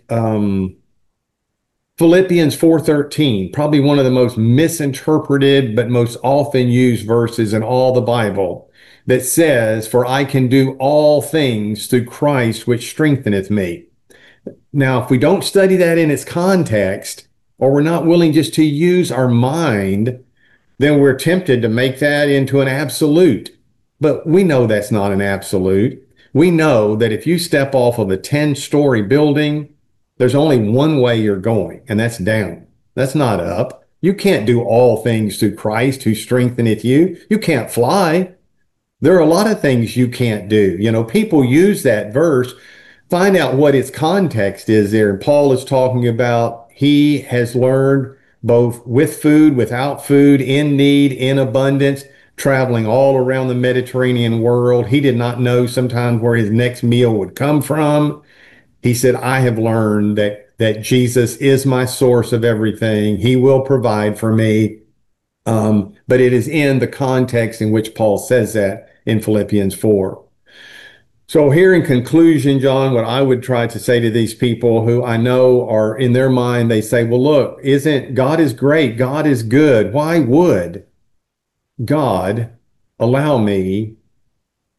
Philippians 4:13, probably one of the most misinterpreted but most often used verses in all the Bible, that says, "For I can do all things through Christ which strengtheneth me." Now, if we don't study that in its context, or we're not willing just to use our mind, then we're tempted to make that into an absolute. But we know that's not an absolute. We know that if you step off of a 10-story building, there's only one way you're going, and that's down. That's not up. You can't do all things through Christ who strengtheneth you. You can't fly. There are a lot of things you can't do. People use that verse. Find out what its context is there. And Paul is talking about he has learned both with food, without food, in need, in abundance, traveling all around the Mediterranean world. He did not know sometimes where his next meal would come from. He said, I have learned that Jesus is my source of everything. He will provide for me. But it is in the context in which Paul says that in Philippians 4. So here in conclusion, John, what I would try to say to these people who I know are in their mind, they say, well, look, isn't God is great. God is good. Why would God allow me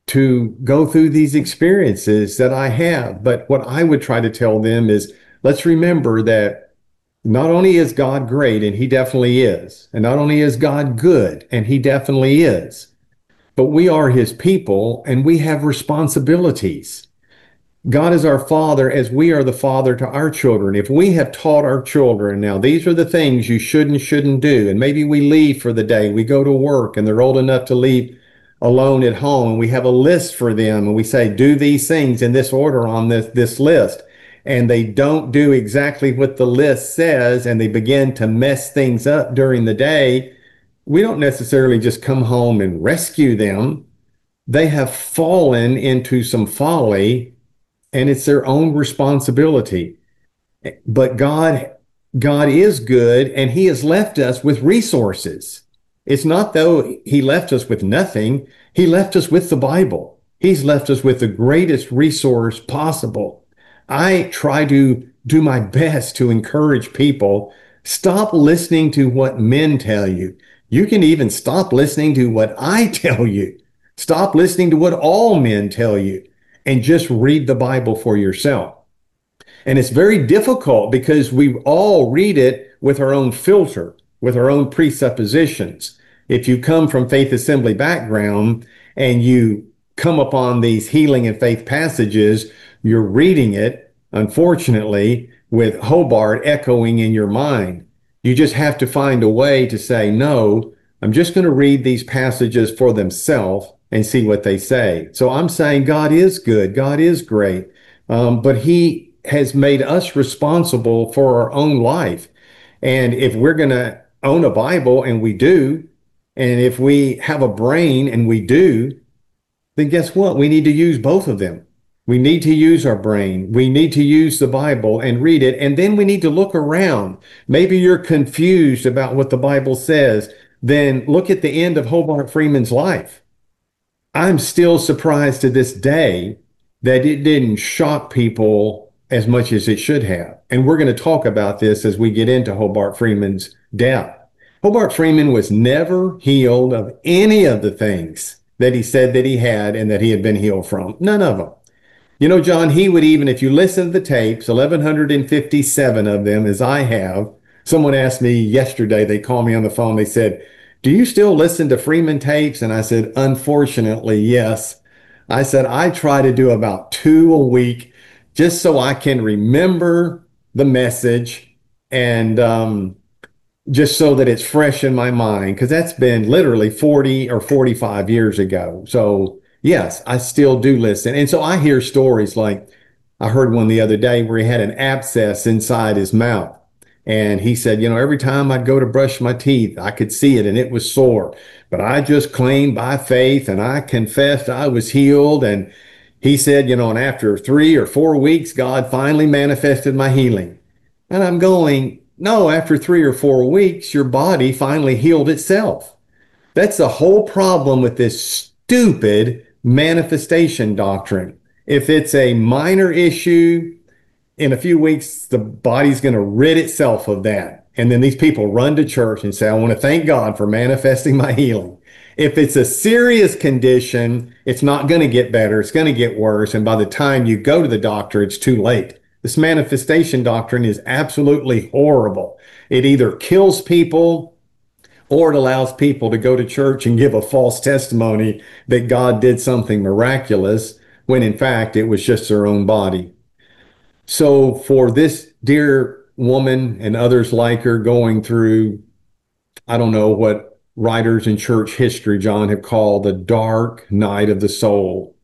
to go through these experiences that I have. But what I would try to tell them is, let's remember that not only is God great, and he definitely is, and not only is God good, and he definitely is, but we are his people and we have responsibilities. God is our father as we are the father to our children. If we have taught our children, now these are the things you should and shouldn't do, and maybe we leave for the day, we go to work and they're old enough to leave alone at home, and we have a list for them and we say, do these things in this order on this list. And they don't do exactly what the list says, and they begin to mess things up during the day. We don't necessarily just come home and rescue them. They have fallen into some folly, and it's their own responsibility. But God is good, and he has left us with resources. It's not though he left us with nothing. He left us with the Bible. He's left us with the greatest resource possible. I try to do my best to encourage people. Stop listening to what men tell you. You can even stop listening to what I tell you. Stop listening to what all men tell you and just read the Bible for yourself. And it's very difficult because we all read it with our own filter, with our own presuppositions. If you come from faith assembly background and you come upon these healing and faith passages, you're reading it, unfortunately, with Hobart echoing in your mind. You just have to find a way to say, no, I'm just going to read these passages for themselves and see what they say. So I'm saying God is good. God is great. But he has made us responsible for our own life. And if we're going to own a Bible, and we do, and if we have a brain, and we do, then guess what? We need to use both of them. We need to use our brain. We need to use the Bible and read it. And then we need to look around. Maybe you're confused about what the Bible says. Then look at the end of Hobart Freeman's life. I'm still surprised to this day that it didn't shock people as much as it should have. And we're going to talk about this as we get into Hobart Freeman's death. Hobart Freeman was never healed of any of the things that he said that he had and that he had been healed from. None of them. You know, John, he would even, if you listen to the tapes, 1,157 of them, as I have. Someone asked me yesterday, they called me on the phone, they said, do you still listen to Freeman tapes? And I said, unfortunately, yes. I said, I try to do about 2 a week just so I can remember the message and just so that it's fresh in my mind, because that's been literally 40 or 45 years ago. So yes, I still do listen. And so I hear stories like, I heard one the other day where he had an abscess inside his mouth. And he said, you know, every time I'd go to brush my teeth, I could see it and it was sore. But I just claimed by faith and I confessed I was healed. And he said, you know, and after 3 or 4 weeks, God finally manifested my healing. And I'm going, no, after 3 or 4 weeks, your body finally healed itself. That's the whole problem with this stupid manifestation doctrine. If it's a minor issue, in a few weeks, the body's going to rid itself of that. And then these people run to church and say, I want to thank God for manifesting my healing. If it's a serious condition, it's not going to get better. It's going to get worse. And by the time you go to the doctor, it's too late. This manifestation doctrine is absolutely horrible. It either kills people or it allows people to go to church and give a false testimony that God did something miraculous when in fact it was just their own body. So for this dear woman and others like her going through, I don't know what writers in church history, John, have called the dark night of the soul.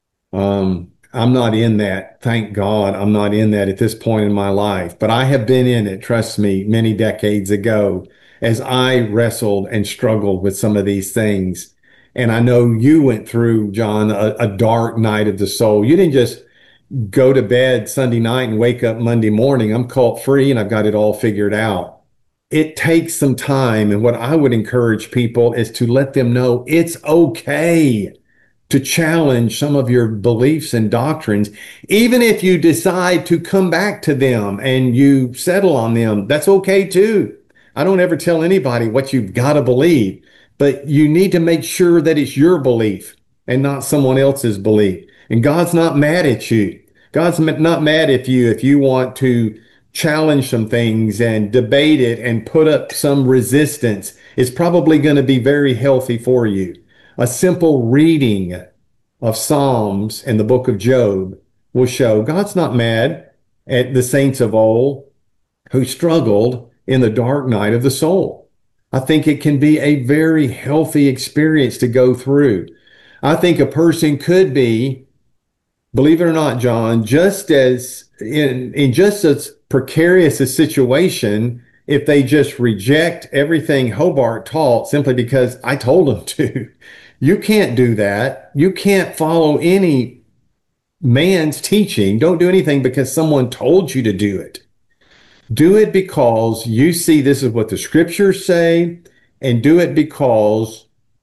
I'm not in that. Thank God I'm not in that at this point in my life. But I have been in it, trust me, many decades ago as I wrestled and struggled with some of these things. And I know you went through, John, a dark night of the soul. You didn't just go to bed Sunday night and wake up Monday morning. I'm cult free and I've got it all figured out. It takes some time. And what I would encourage people is to let them know it's okay to challenge some of your beliefs and doctrines. Even if you decide to come back to them and you settle on them, that's okay too. I don't ever tell anybody what you've got to believe, but you need to make sure that it's your belief and not someone else's belief. And God's not mad at you. God's not mad at you if you want to challenge some things and debate it and put up some resistance. It's probably going to be very healthy for you. A simple reading of Psalms and the book of Job will show God's not mad at the saints of old who struggled in the dark night of the soul. I think it can be a very healthy experience to go through. I think a person could be, believe it or not, John, just as in just as precarious a situation if they just reject everything Hobart taught simply because I told them to. You can't do that. You can't follow any man's teaching. Don't do anything because someone told you to do it. Do it because you see this is what the scriptures say, and do it because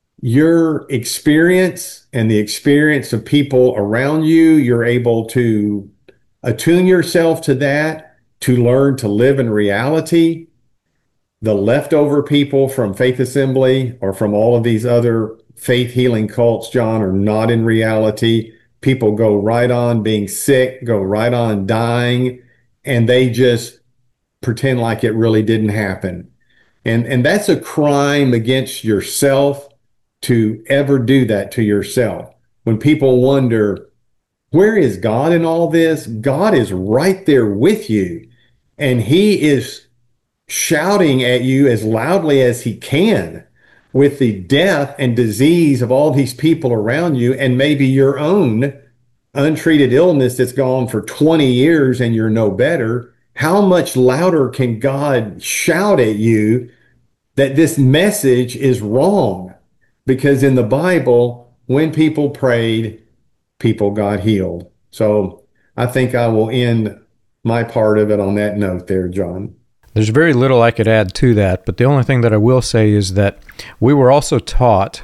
your experience and the experience of people around you, you're able to attune yourself to that, to learn to live in reality. The leftover people from Faith Assembly or from all of these other faith healing cults, John, are not in reality. People go right on being sick, go right on dying, and they just pretend like it really didn't happen. And that's a crime against yourself to ever do that to yourself. When people wonder, where is God in all this? God is right there with you, and he is shouting at you as loudly as he can with the death and disease of all these people around you, and maybe your own untreated illness that's gone for 20 years and you're no better. How much louder can God shout at you that this message is wrong? Because in the Bible, when people prayed, people got healed. So I think I will end my part of it on that note there, John. There's very little I could add to that, but the only thing that I will say is that we were also taught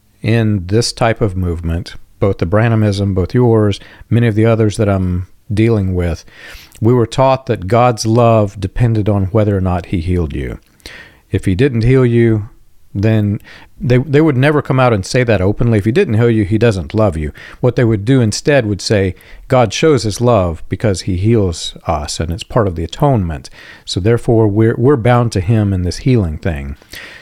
in this type of movement, both the Branhamism, both yours, many of the others that I'm dealing with, we were taught that God's love depended on whether or not he healed you. If he didn't heal you, then they would never come out and say that openly. If he didn't heal you, he doesn't love you. What they would do instead would say, God shows his love because he heals us, and it's part of the atonement. So therefore, we're bound to him in this healing thing.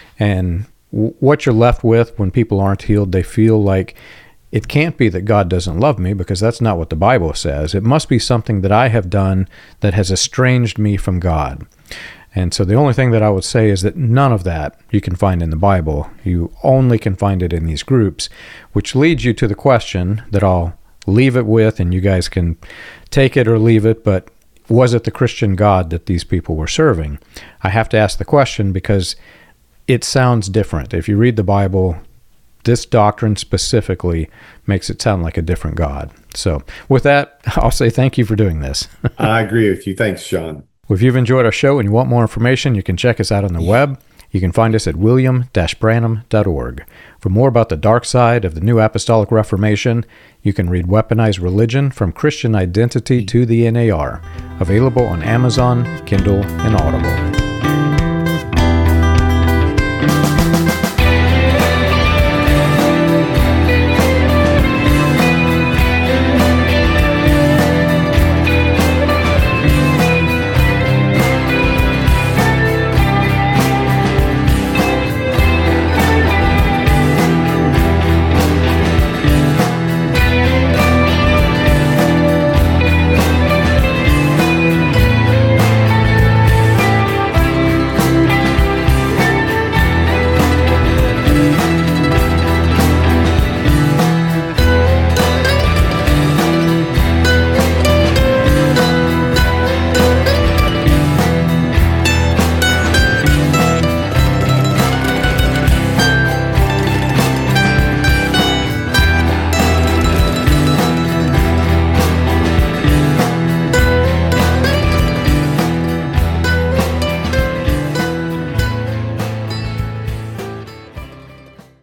And what you're left with when people aren't healed, they feel like it can't be that God doesn't love me, because that's not what the Bible says. It must be something that I have done that has estranged me from God. And so the only thing that I would say is that none of that you can find in the Bible. You only can find it in these groups, which leads you to the question that I'll leave it with, and you guys can take it or leave it, but was it the Christian God that these people were serving? I have to ask the question because it sounds different. If you read the Bible, this doctrine specifically makes it sound like a different God. So with that, I'll say thank you for doing this. I agree with you. Thanks, Sean. If you've enjoyed our show and you want more information, you can check us out on the web. You can find us at william-branham.org. For more about the dark side of the New Apostolic Reformation, you can read Weaponized Religion: From Christian Identity to the NAR, available on Amazon, Kindle, and Audible.